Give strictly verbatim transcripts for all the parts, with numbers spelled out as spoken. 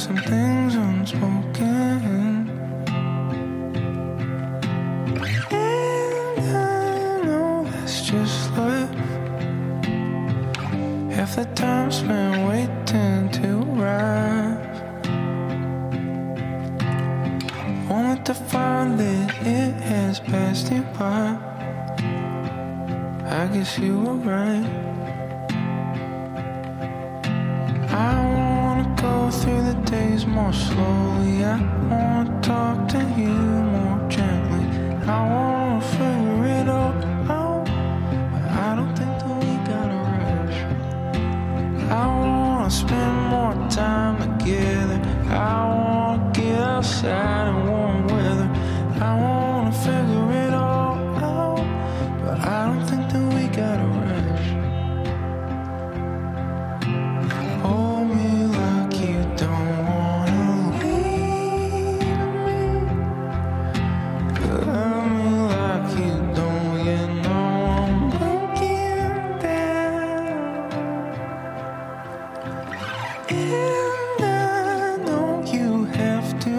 some things unspoken. And I know that's just life. Half the time spent waiting to arrive, only to find that it has passed you by. I guess you were right. I wanna go through the days more slowly. I wanna talk to you more gently. I wanna figure it all out, but I don't think that we gotta rush. I wanna spend more time together. I wanna get outside in warm weather. I wanna figure it all out, but I don't think that we gotta rush. Hold me like you don't wanna leave me. Love me like you don't, you know I'm breaking down. And I know you have to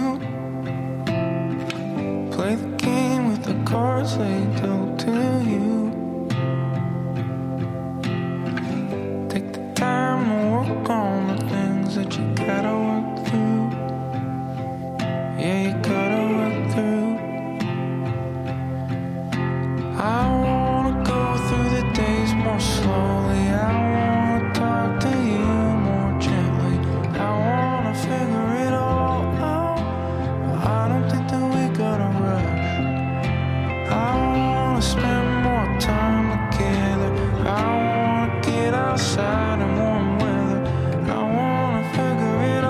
play the game with the cards they dealt to you. Take the time to work on the things that you gotta work through. Yeah, you gotta work through. I wanna go through the days more slowly. I wanna talk to you more gently. I wanna figure it all out, but I don't think that we gotta rush. I wanna spend more time together. I wanna get outside in warm weather. I wanna figure it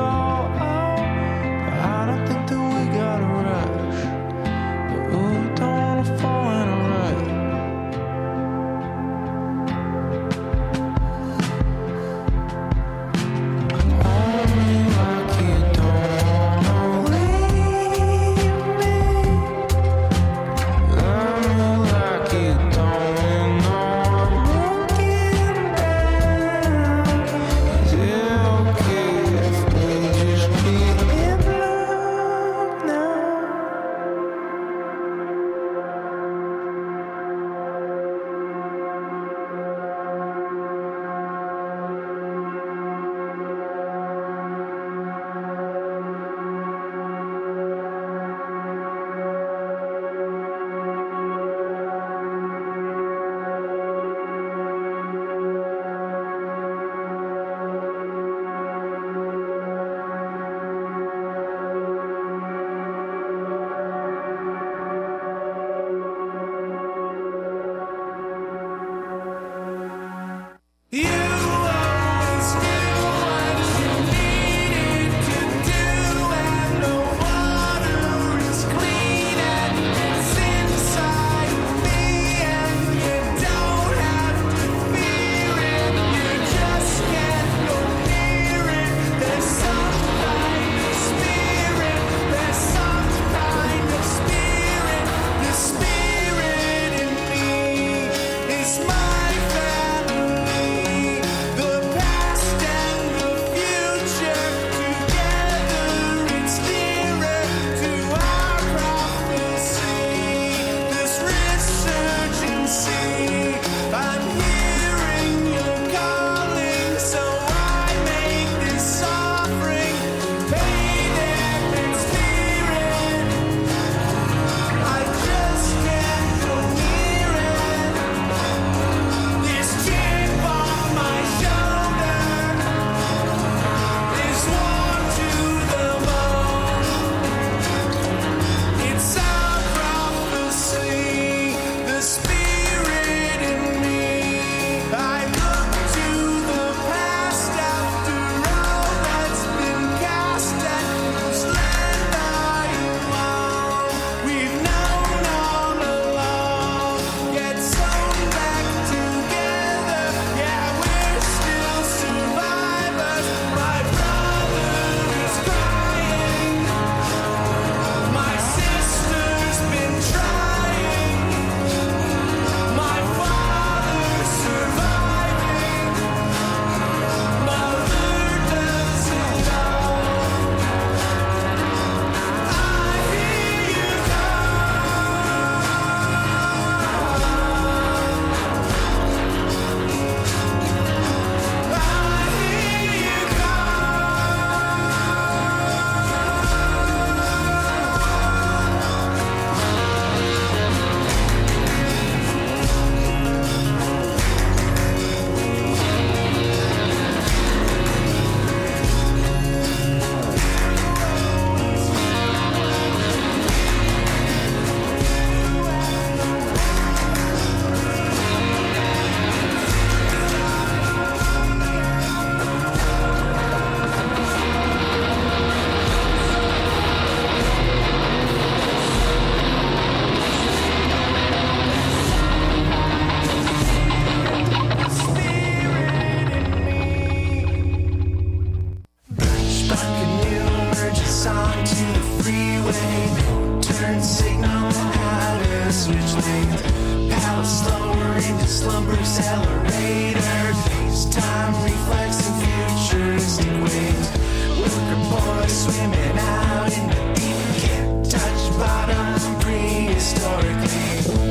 us onto the freeway. No turn signal and how to switch lanes. Power slower into slumber accelerator. FaceTime reflex and futuristic waves. Worker boys swimming out in the deep. Can't touch bottom prehistorically.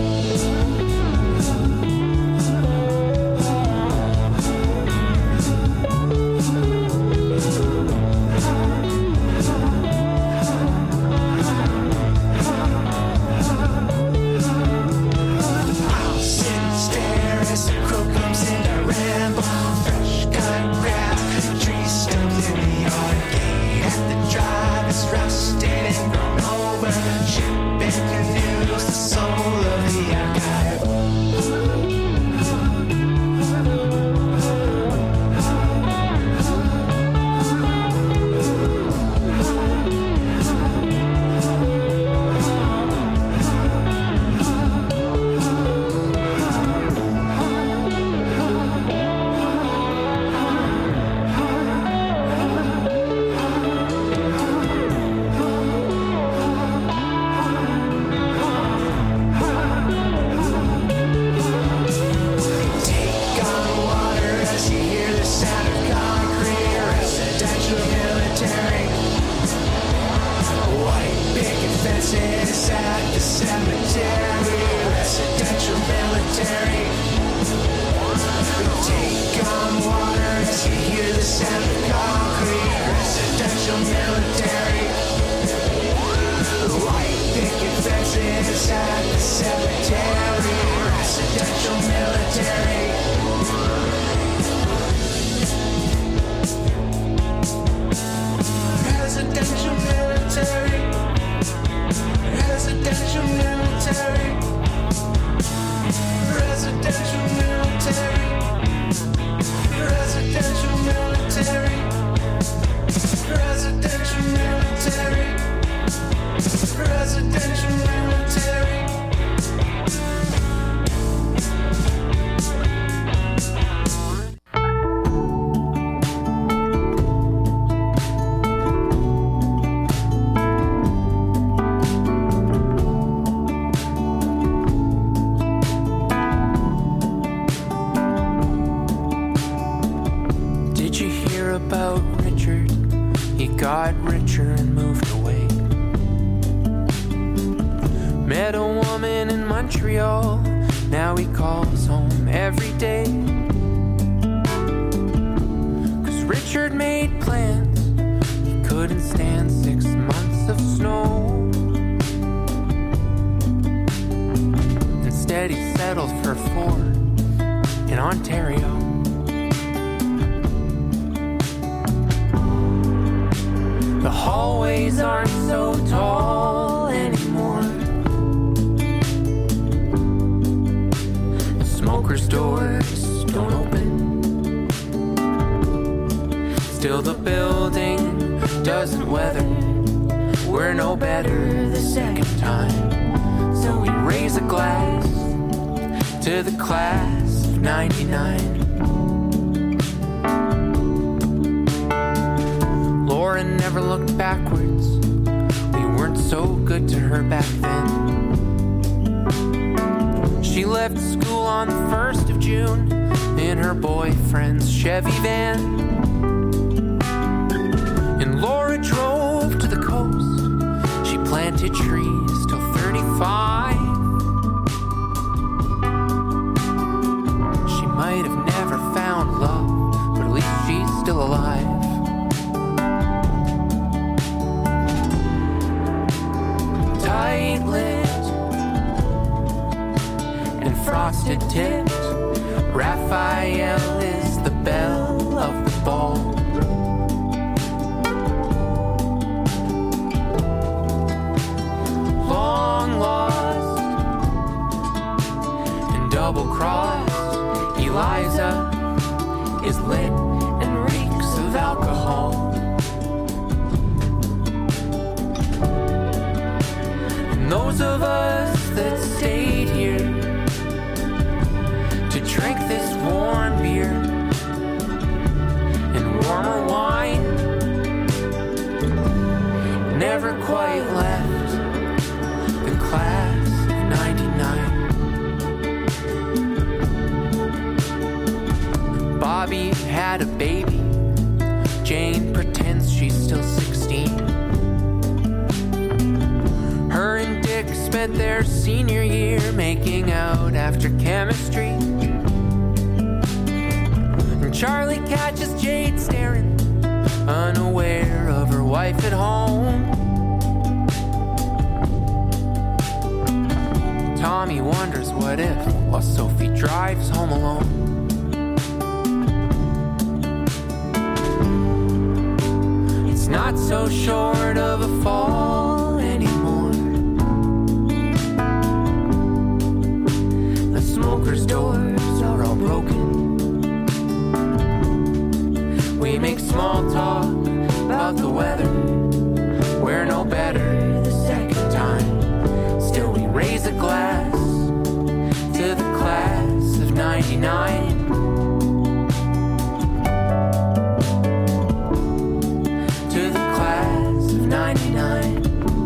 Those of us that stayed here to drink this warm beer and warmer wine had a baby. Jane pretends she's still sixteen. Her and Dick spent their senior year making out after chemistry. And Charlie catches Jade staring, unaware of her wife at home. Tommy wonders what if, while Sophie drives home alone. It's not so short of a fall anymore. The smoker's doors are all broken. We make small talk about the weather. We're no better the second time. Still we raise a glass to the class of ninety-nine. To the class of ninety-nine.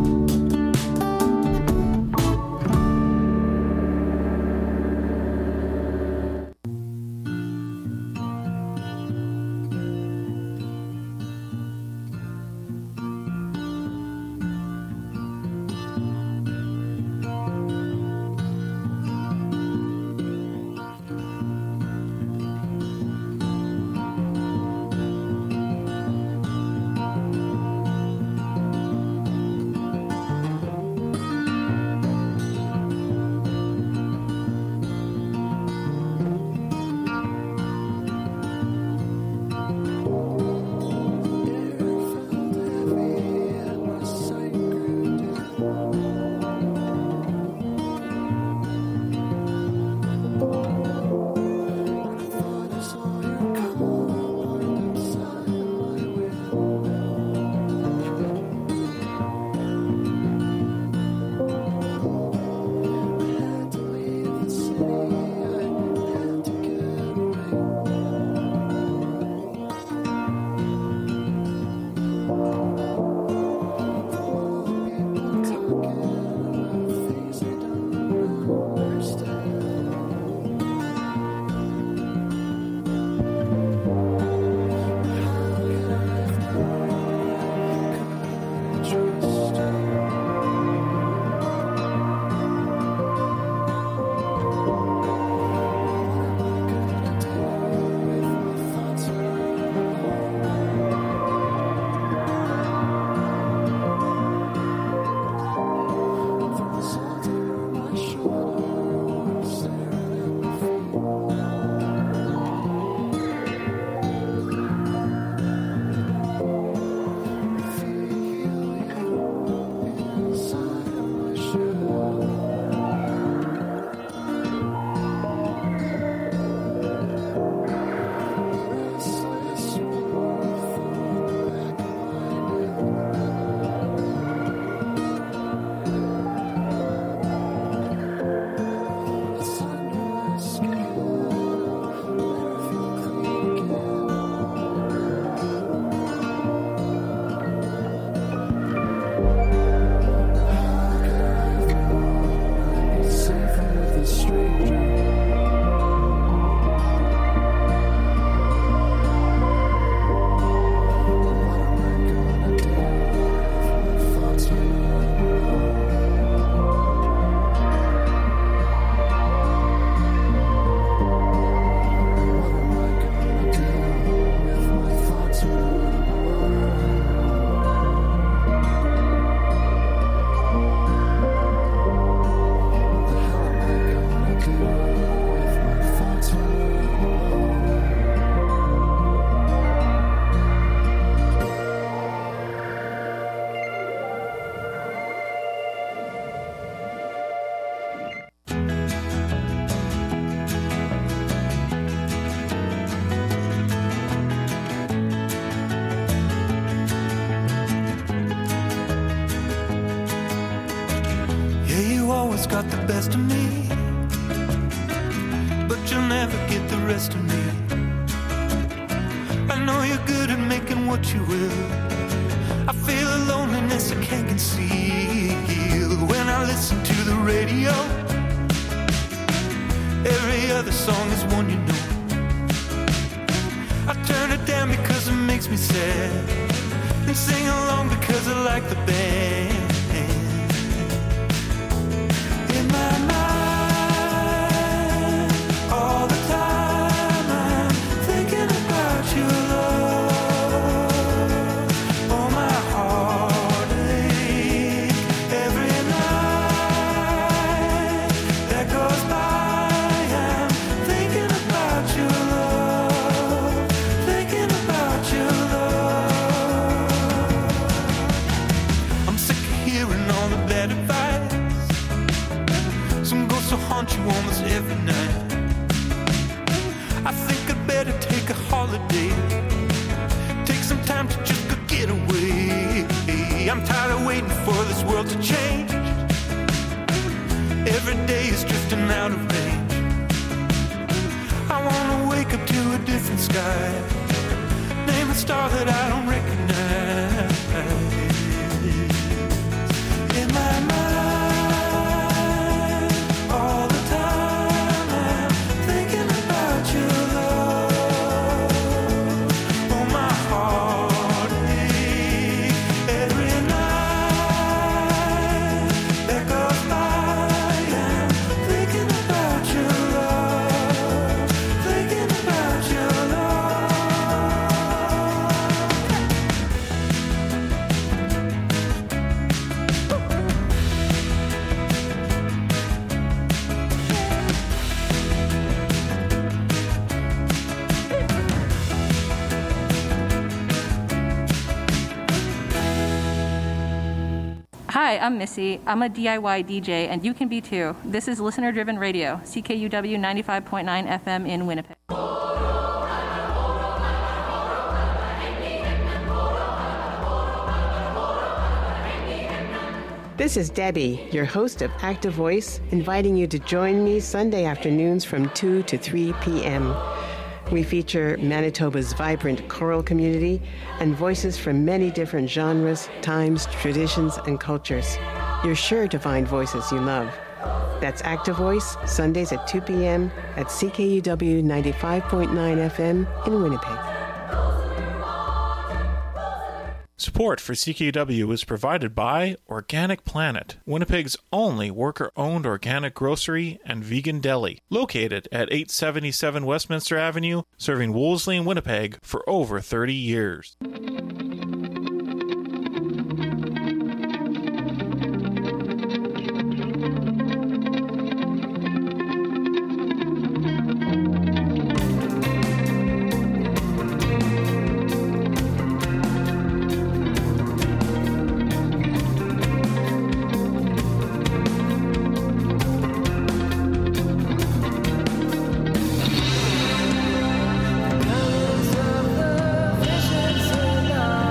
Got the best of me, but you'll never get the rest of me. I know you're good at making what you will. I feel a loneliness I can't conceal when I listen to the radio. Every other song is one you know. I turn makes me sad. And sing along because I like the band. In my mind, all the time I'm thinking about your love. Oh, my heartache every night that goes by. I'm thinking about your love, thinking about your love. I'm sick of hearing all the bad advice. Some ghosts will haunt you almost every night. I think I'd better take a holiday, take some time to just go get away. I'm tired of waiting for this world to change. Every day is drifting out of range. I wanna wake up to a different sky, name a star that I don't recognize. In my mind, all the time I'm thinking about your love. Oh, my heartache every night that goes by. I'm thinking about your love, thinking about your Hi, I'm Missy. I'm a D I Y D J, and you can be too. This is Listener Driven Radio, C K U W ninety-five point nine F M in Winnipeg. This is Debbie, your host of Active Voice, inviting you to join me Sunday afternoons from two to three p.m. We feature Manitoba's vibrant choral community and voices from many different genres, times, traditions, and cultures. You're sure to find voices you love. That's Active Voice, Sundays at two p.m. at C K U W ninety-five point nine F M in Winnipeg. Support for C K U W is provided by Organic Planet, Winnipeg's only worker-owned organic grocery and vegan deli, located at eight seventy-seven Westminster Avenue, serving Wolseley and Winnipeg for over thirty years. Colors of the visions in our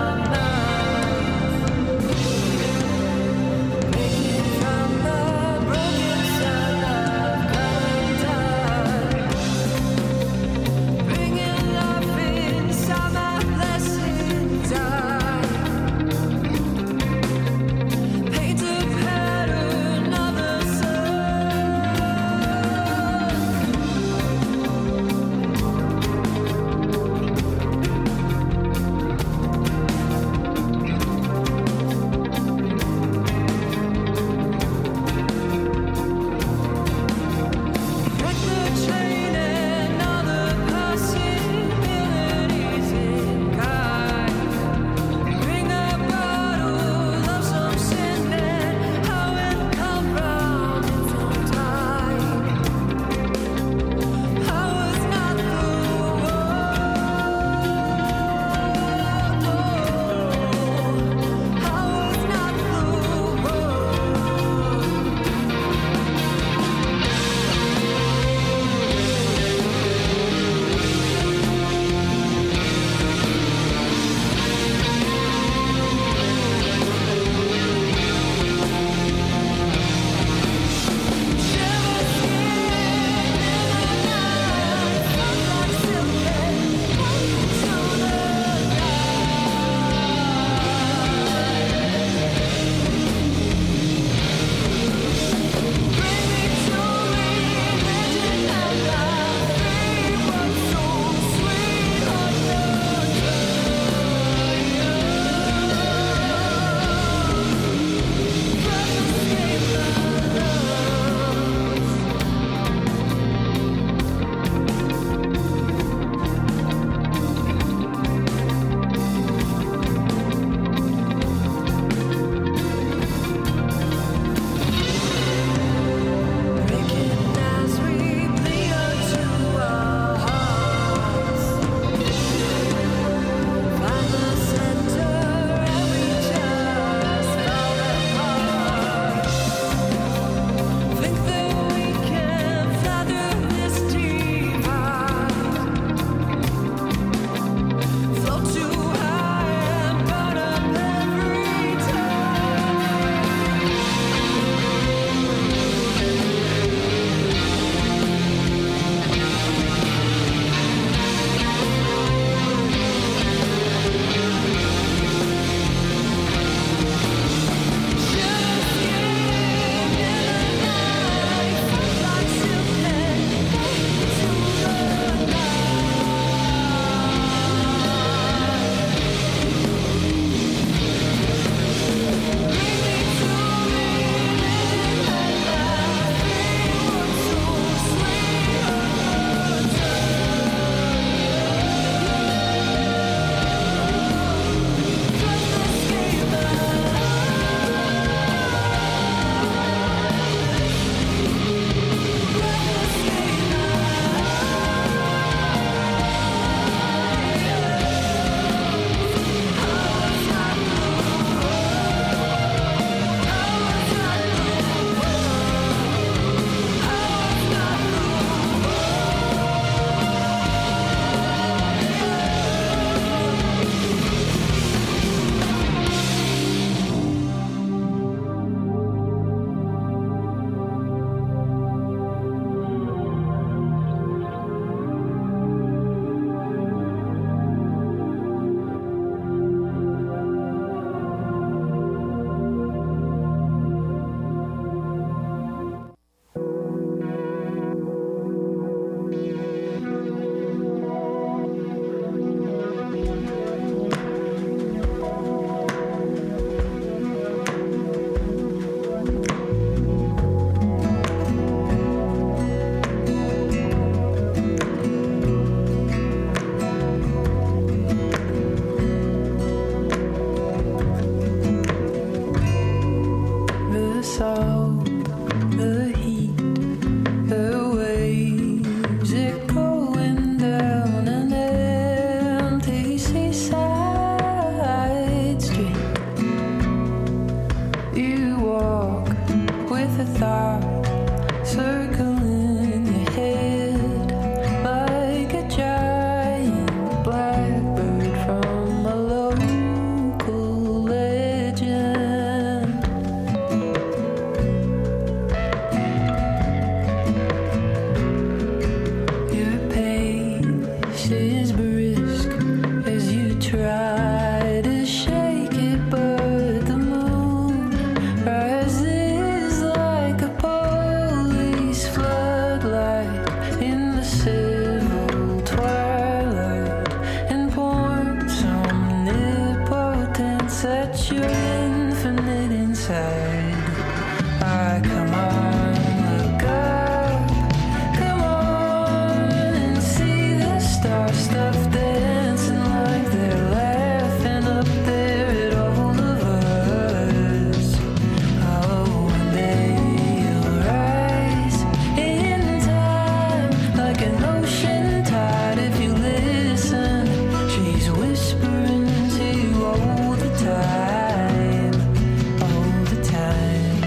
infinite inside. Ah, come on, look up. Come on and see the star stuff dancing like they're laughing up there at all of us. Oh, one day you'll rise in time like an ocean tide if you listen. She's whispering to you all the time, all the time.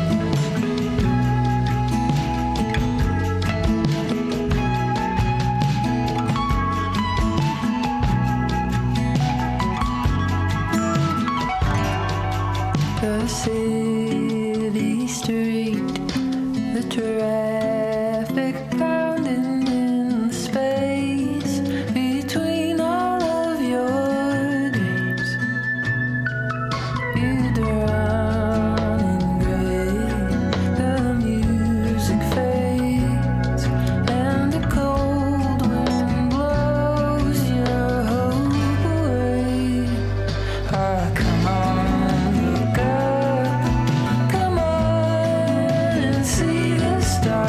The city street, the traffic pounding in the space between all of your dreams. You drown in gray, the music fades, and the cold wind blows your hope away. Ah, come on, look up, come on and see the stars.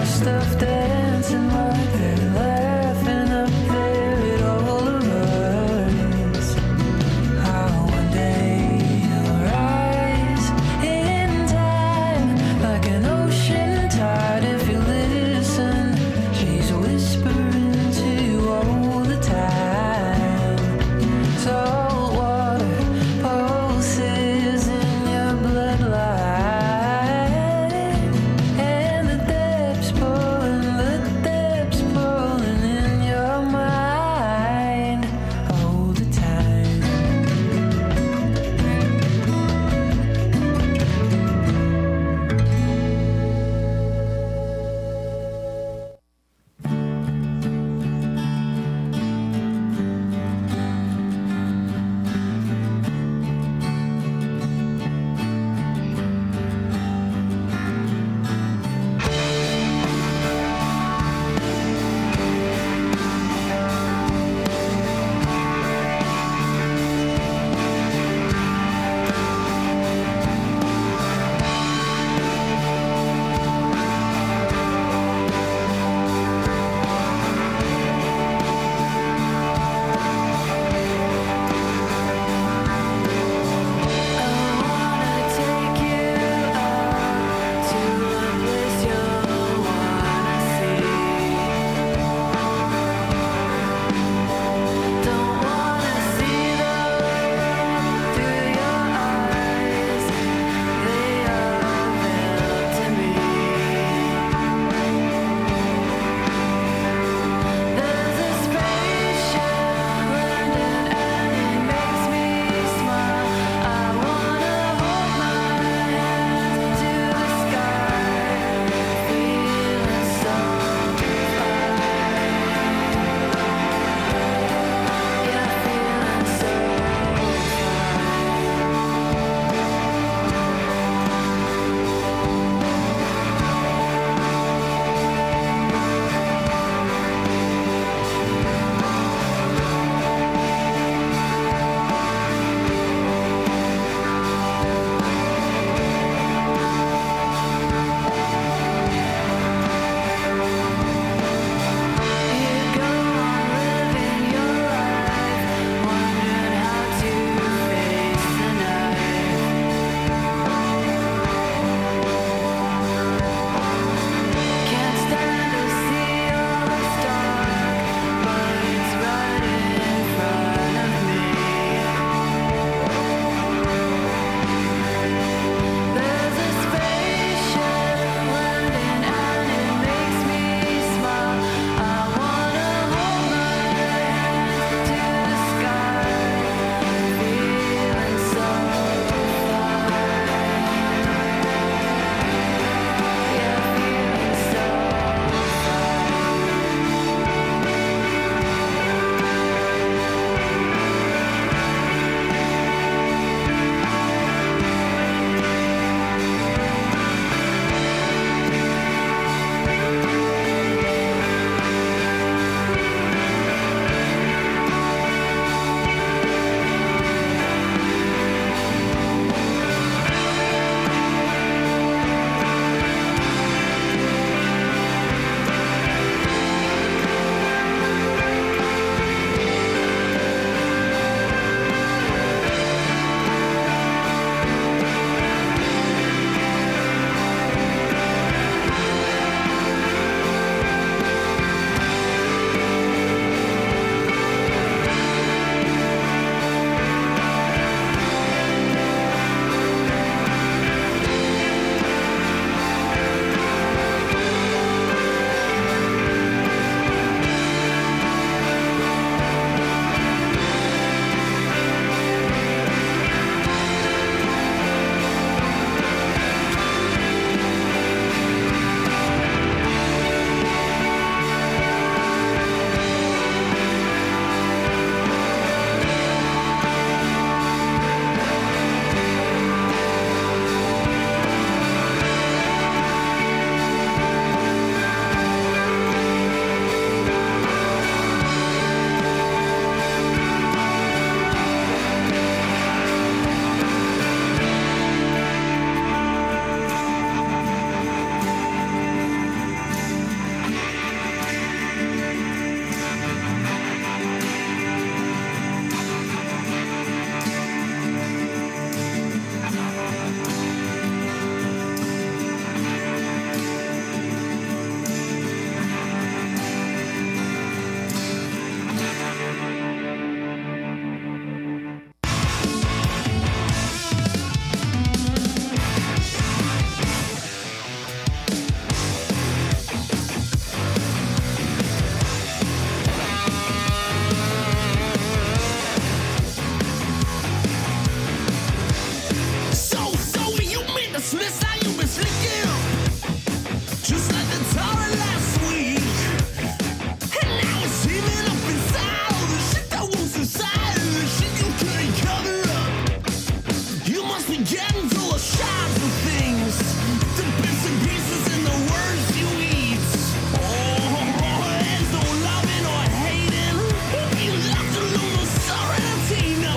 Miss, how you been sneaking up? Just like the Torah last week. And now it's teeming up inside all the shit that was inside and the shit you couldn't cover up. You must be getting full of shots of things, the bits and pieces and the words you eat. Oh, there's no loving or hating. You left alone no serenity, no.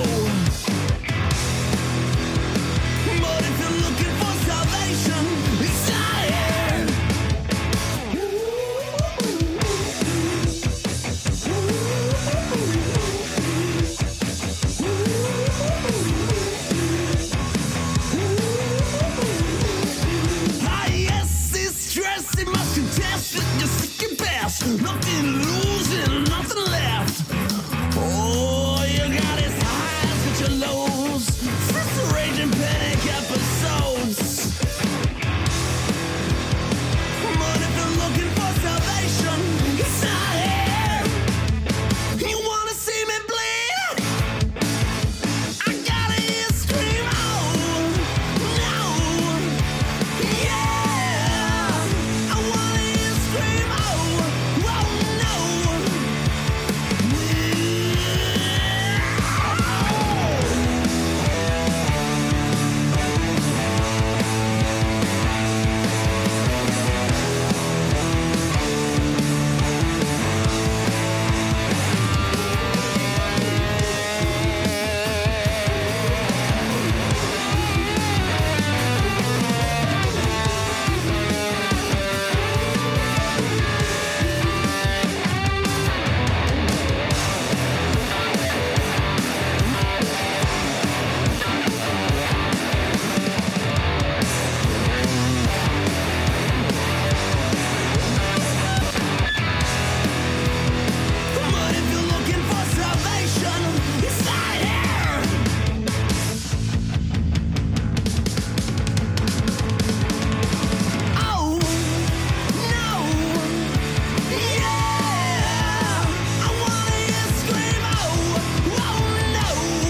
But if you're looking for salvation, it's not here. Ah, yes, it's stress, it must contest that you're sick and best. Nothing losing, nothing left. Oh, you got his highs with your lows. Since the raging panic episodes. But if you're looking for salvation, it's not here. You wanna see me bleed? I gotta hear you scream, oh, no. Yeah, I wanna hear you scream, oh, oh, no. But if you're looking for salvation, it's not here. Oh, no. Yeah, I wanna hear you scream, oh, oh, no.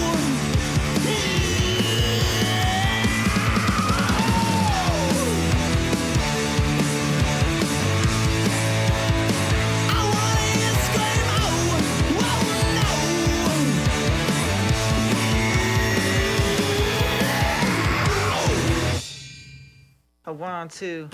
I wanna hear you scream, oh, oh, no. A one, two.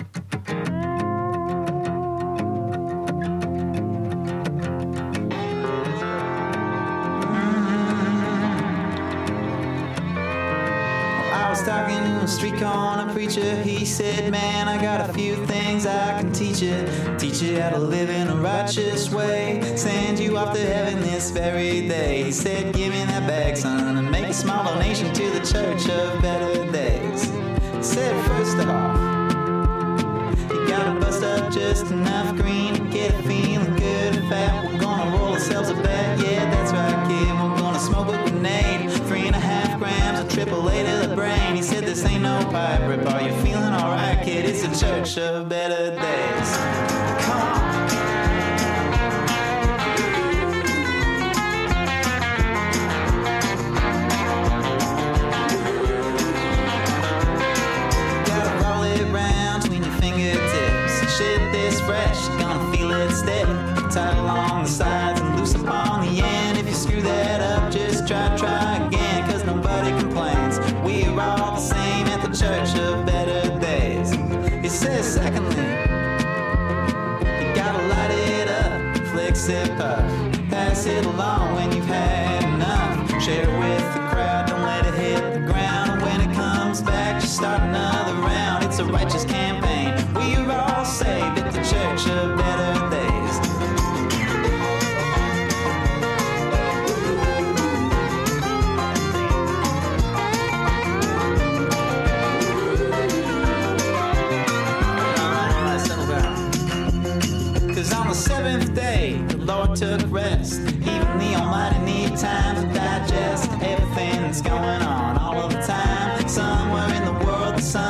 I was talking to a street corner preacher. He said, man, I got a few things I can teach you. Teach you how to live in a righteous way. Send you off to heaven this very day. He said, give me that bag, son, and make a small donation to the Church of Better Days. He said, first off, you gotta bust up just enough green to get it feeling good and fat. We're gonna roll ourselves a bet, yeah, that's right, kid. We're gonna smoke a grenade, three and a half grams of triple A to the brain. He said, this ain't no pipe rip. Are you feeling alright, kid? It's the Church of Better Days. Come on. Gotta roll it round between your fingertips. Shit this fresh, gonna feel it stick. Tight along the sides and loose upon the end. If you screw that up, just try, try again. Cause nobody complains. We're all the same at the Church of Better Days. He says, secondly, you gotta light it up, flex it up, pass it along when you've had enough. Share it with the crowd, don't let it hit the ground. And when it comes back, just start another round. It's a righteous campaign. We're all saved at the Church of Better Days. Cause on the seventh day, the Lord took rest. Even the Almighty need time to digest everything that's going on all of the time. Somewhere in the world, the sun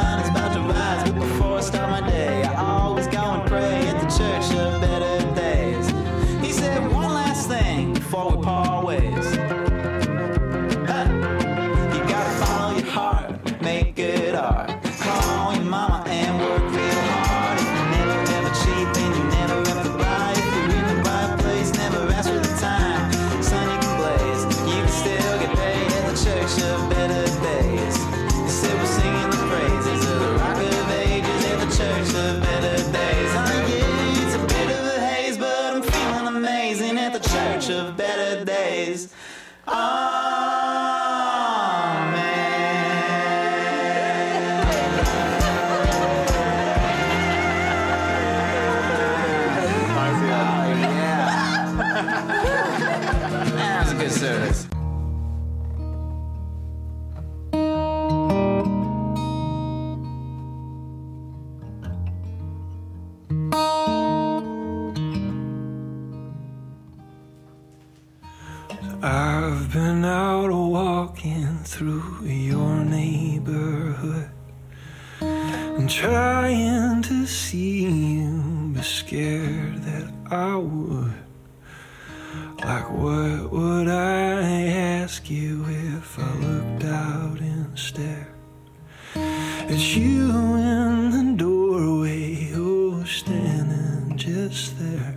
I've been out walking through your neighborhood and trying to see you, but scared that I would. Like what would I ask you if I looked out instead? It's you in the doorway, oh, standing just there.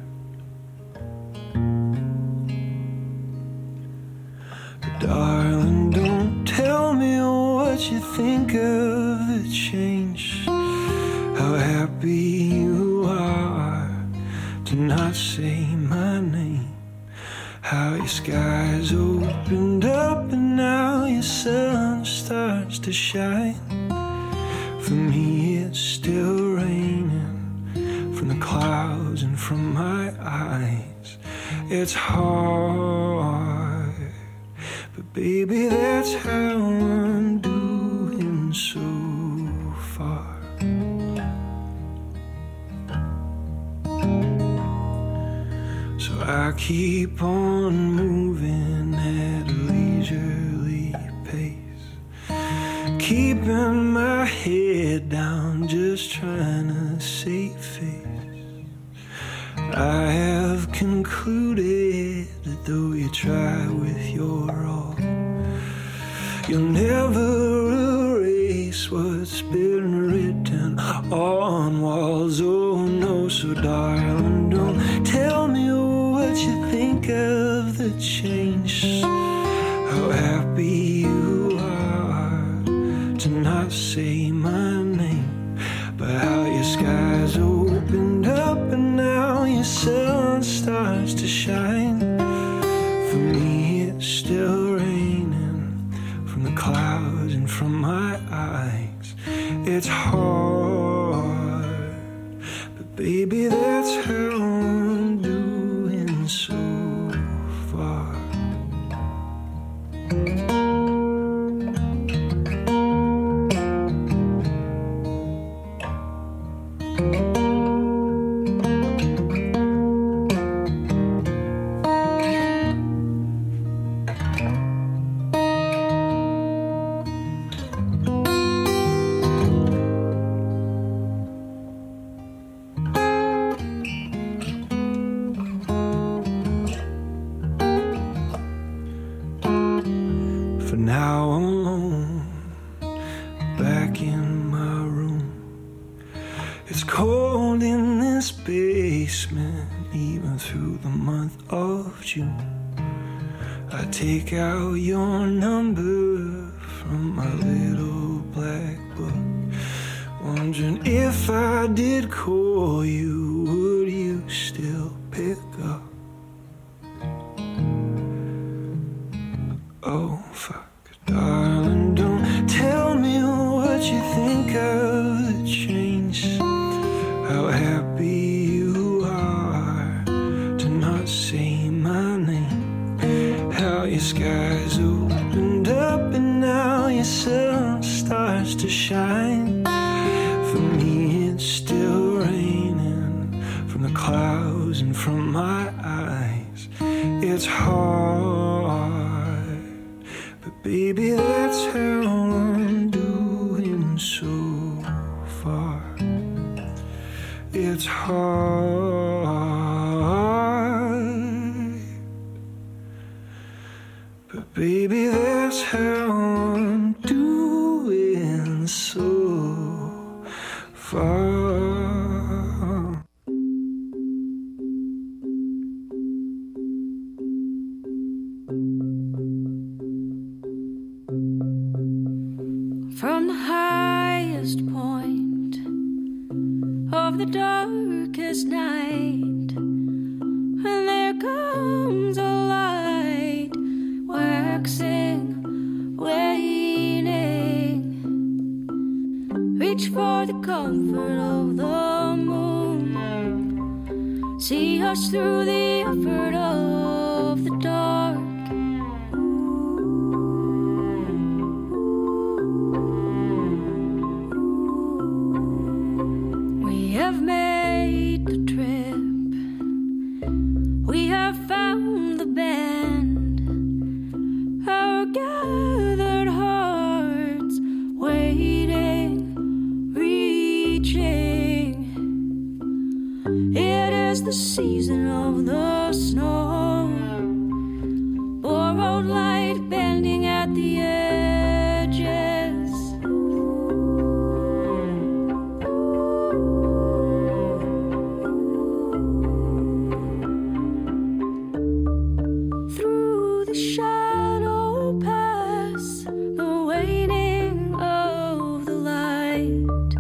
But darling, don't tell me what you think of the change. How happy you are to not say my name. How your skies opened up and now your sun starts to shine. For me it's still raining from the clouds and from my eyes. It's hard, but baby that's how I'm doing so far. So I keep on moving at a leisurely pace, keeping my head down, just trying to save face. I have concluded that though you try with your all, you'll never erase what's been written on walls. Oh no, so darling, don't tell me what you think of the change. How happy you are to not say my name, but how your skies opened up and now your sun starts to shine. For me it's still raining from the clouds and from my eyes. It's hard, but baby that's how I'm doing so far. For now I'm alone, back in my room. It's cold in this basement, even through the month of June. I take out your number from my little black book, wondering if I did call you, would you still pick up? Oh, fuck, darling, don't tell me what you think of the change. How happy you are to not say my name. How your skies opened up and now your sun starts to shine. For me it's still raining from the clouds and from my eyes. It's hard, but baby that's how I'm doing so far. It's hard, but baby that's how I'm doing so far. From the highest point of the darkest night, and there comes a light, waxing, waning. Reach for the comfort of the moon, see us through the effort of the dark. We have made the trip, we have found the bend, reaching. It is the season of the snow. Borrowed light bending at the edges. Through the shadow pass, the waning of the light.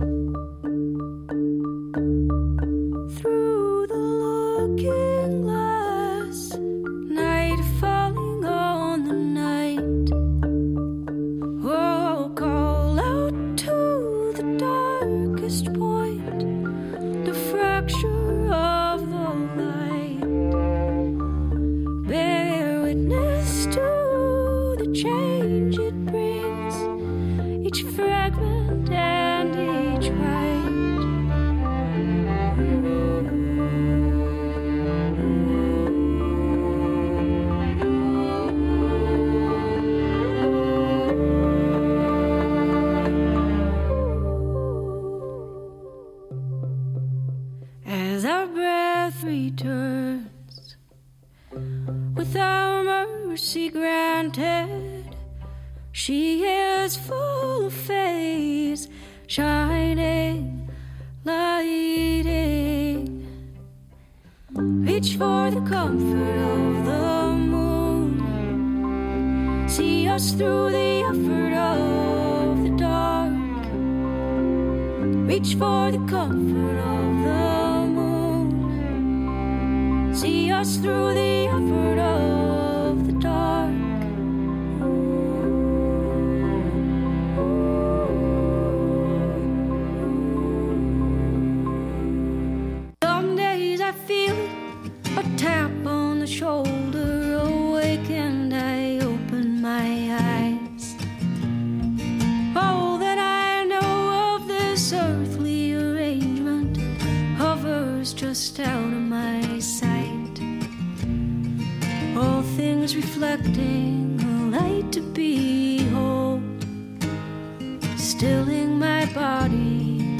Through the looking glass, night falling on the night. Oh, call out to the darkest point, the fracture of the light. Bear witness to the change it brings, each fragment and each right. As our breath returns, with our mercy granted, she is full of face, shining, lighting. Reach for the comfort of the moon, see us through the effort of the dark. Reach for the comfort of the moon, see us through the effort of the dark. Some days I feel a tap on the shoulder, awakened I open my eyes. All that I know of this earthly arrangement hovers just out of my sight. All things reflecting a light to behold, stilling my body.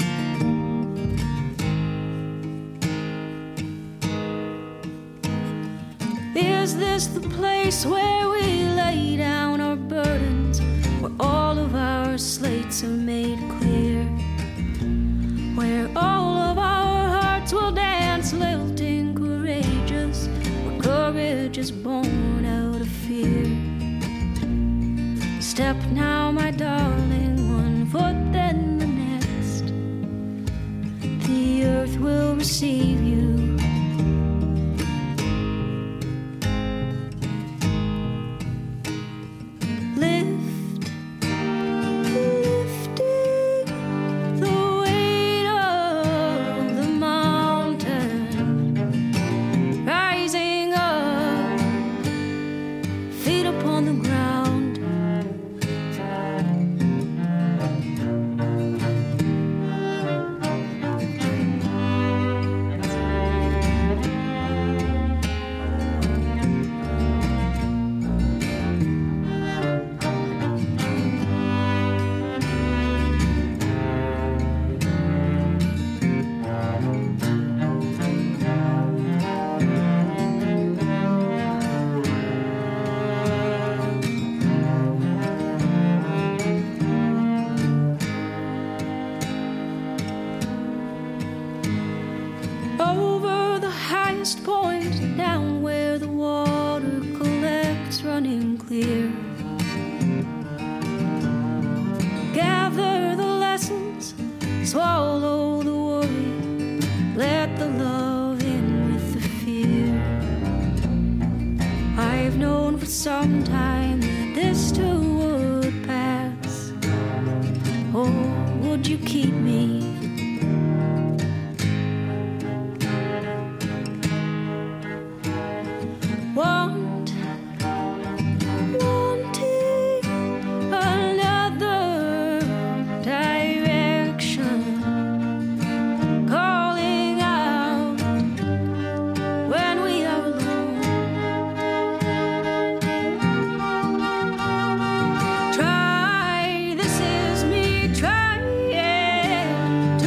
Is this the place where we lay down our burdens, where all of our slates are made clear, where all of our hearts will dance lilting courageous, where courage is born out of fear? Step now, my darling, one foot then the next. The earth will receive you. Lift, lifting the weight of the mountain, rising up, feet upon the ground. Over the highest point, down where the water collects, running clear. Gather the lessons, swallow the worry, let the love in with the fear. I've known for some time that this too would pass. Oh, would you keep me? Want, wanting another direction, calling out when we are alone. Try, this is me trying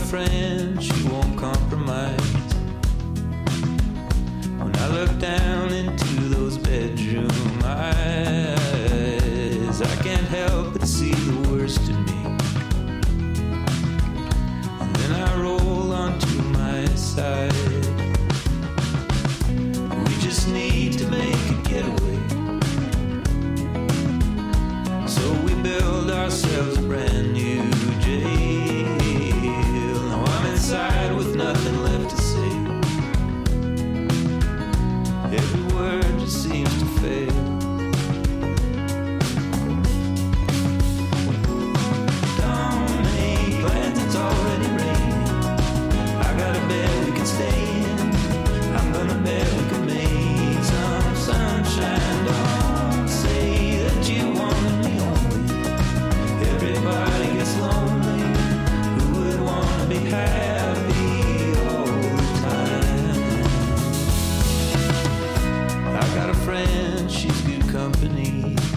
friend, she won't compromise. When I look down into those bedroom eyes, I can't help but see the worst in me. And then I roll onto my side. We just need to make a getaway. So we build ourselves a brand new jail. Now I'm inside with nothing left to say. Every word just seems to fail. Don't make plans, it's already raining. I got a bed we can stay in. I'm gonna bet we can make some sunshine. Don't say that you wanna be only. Everybody gets lonely. Who would wanna be happy all the time? I got a friend, she's good company.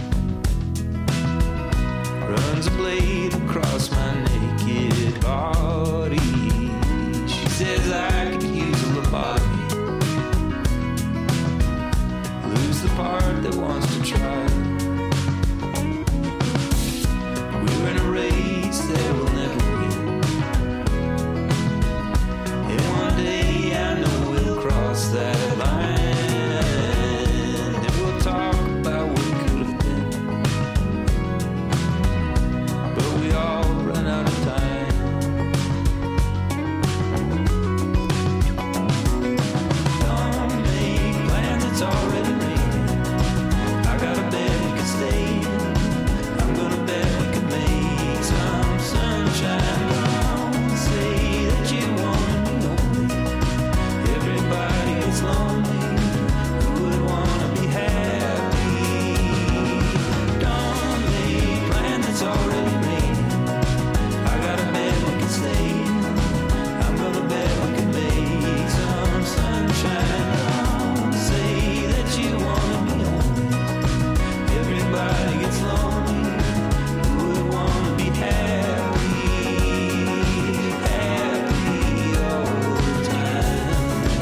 Runs a blade across my naked body. She says I could use a lobotomy. Lose the part that wants to try. We're in a race that will never win. And one day I know we'll cross that line. And we'll talk about what could have been. But we all run out of time. Don't make plans, it's already raining. I got a bed we can stay in. I'm gonna bet we can make some sunshine. Don't say that you wanna be lonely. Everybody gets lonely. Who would wanna be happy? Don't make plans, it's already raining. I got a bed we can stay in. I'm gonna bet we can make some sunshine. Don't say that you wanna be lonely. Everybody gets lonely. Who would wanna be happy, happy all the time?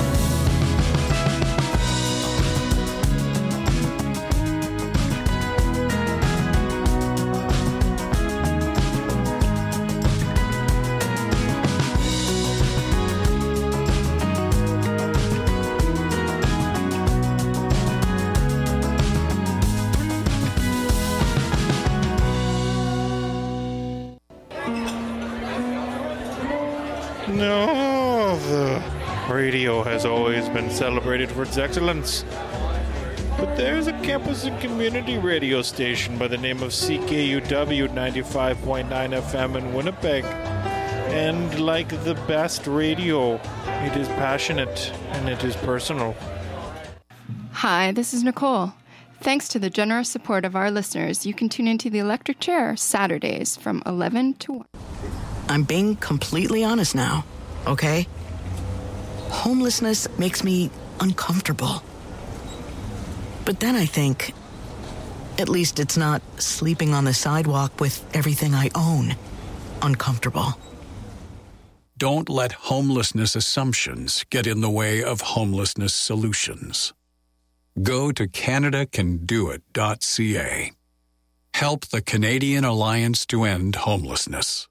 No, the radio has always been celebrated for its excellence. But there's a campus and community radio station by the name of C K U W ninety-five point nine F M in Winnipeg. And like the best radio, it is passionate and it is personal. Hi, this is Nicole. Thanks to the generous support of our listeners, you can tune into the Electric Chair Saturdays from eleven to one. I'm being completely honest now, okay? Homelessness makes me uncomfortable. But then I think, at least it's not sleeping on the sidewalk with everything I own uncomfortable. Don't let homelessness assumptions get in the way of homelessness solutions. Go to Canada Can Do It dot C A. Help the Canadian Alliance to End Homelessness.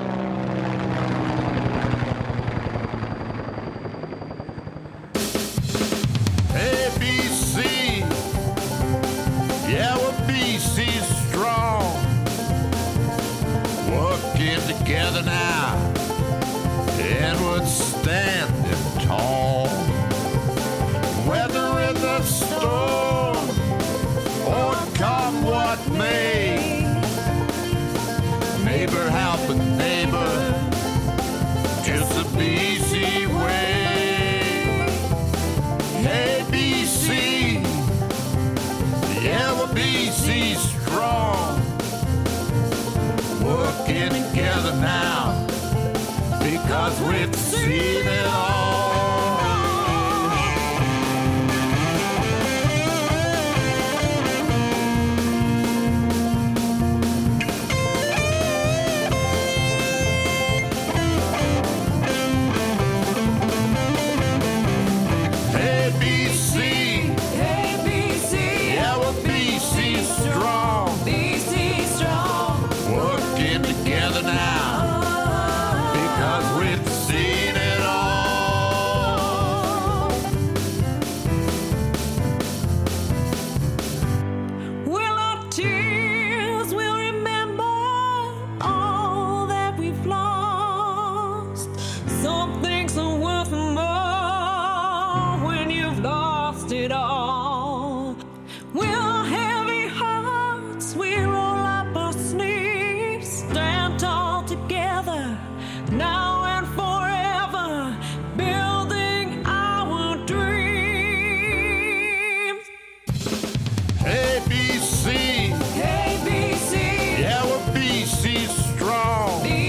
A B C, yeah, well, B C's strong. Working together now, and we're standing tall. Whether in the storm or come what may, neighbor helping neighbor, just the B C way. A B C, yeah, well, B C strong. Working together now, because we've seen it all. together. Now